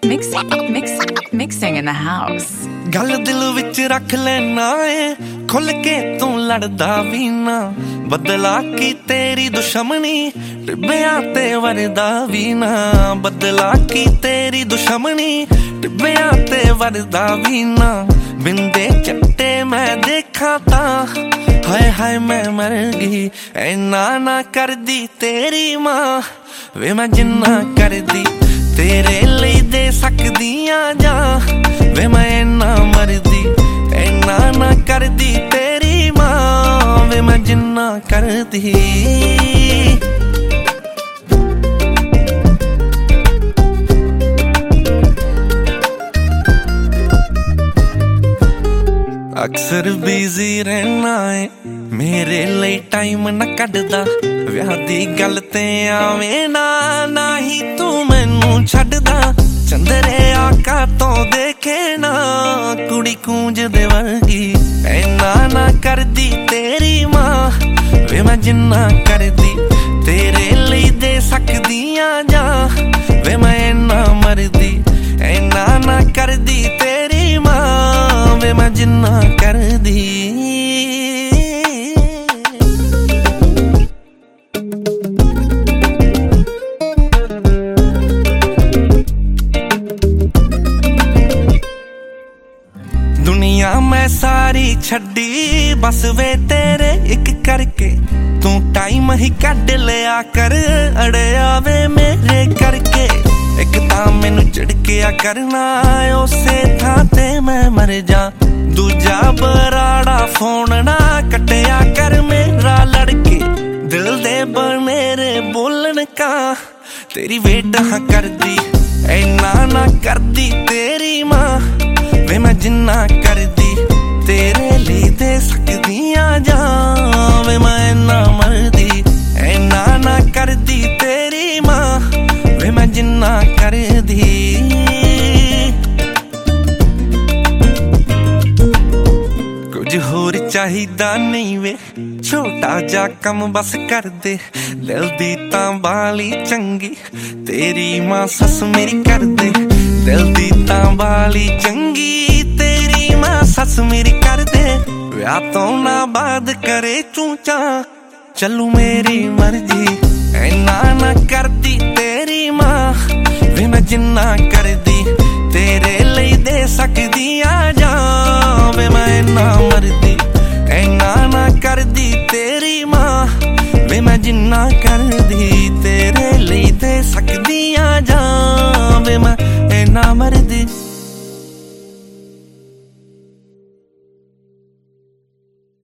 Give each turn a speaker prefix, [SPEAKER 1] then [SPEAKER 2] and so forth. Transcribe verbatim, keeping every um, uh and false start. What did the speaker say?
[SPEAKER 1] Mix, mix, mixing in the house.
[SPEAKER 2] गल दिल विच रख लेना है खुल के तू लड़दा भी ना बदला की तेरी दुश्मनी टिब्बियां ते वरदा भी ना बदला की तेरी दुश्मनी टिब्बियां ते वरदा भी ना बिंदे चट्टे मैं देखा ता हाय हाय मैं मर गई ऐना ना कर दी तेरी मां वे मैं जिन्ना कर दी तेरे लिए दे सकदियां जा वे मैं ऐना मरदी ऐना ना कर दी तेरी मां वे मैं जिन्ना कर दी अक्सर बिजी रहना है मेरे लिए टाइम न कढदा विआह दी गल ते आवे ना ना ही तू मैनू छड्डदा चंदरे आका तो देखे ना कुड़ी कूंज दे वर्गी ऐना ना कर दी तेरी मां वे मैं जिन्ना कर दी तेरे लिए दे सकदियां जा वे मैं ऐना मरदी ऐना ना कर दी तेरी मां वे मैं जिन्ना कर दी दुनिया मैं सारी छड्डी बस वे तेरे एक करके तू टाइम ही कढ लिया कर अड़िया वे मेरे करके एक तां मैनू झड़किया करना उसे थां ते मैं मर जा दूजा बराड़ा फोन ना कटिया कर मेरा लड़के दिल दे बनेरे बोलन का तेरी वेट हाँ कर दी ऐना ना कर दी तेरी मां वे मैं जिन्ना कर दी तेरे लिए दे सकदियां जा वे मैं ऐना मरदी ऐना ना कर दी तेरी मां वे मैं जिन्ना कर दी कुछ होर चाहिदा नहीं वे छोटा जा कम बस कर दे दिल दी तां बाली चंगी तेरी मां सस मेरी कर दे दिल दी तां बाली चंगी तेरी मां सस मेरी कर दे विआह तो ना बाद करे चूचा चलू मेरी मर्जी ऐना ना करदी तेरी मां वे मैं जिन्ना कर दी तेरे लिए दे सकदियां जा वे मैं ऐना मरदी ऐना ना कर दी तेरी मां वे मैं जिन्ना कर दी तेरे लिए दे सकदी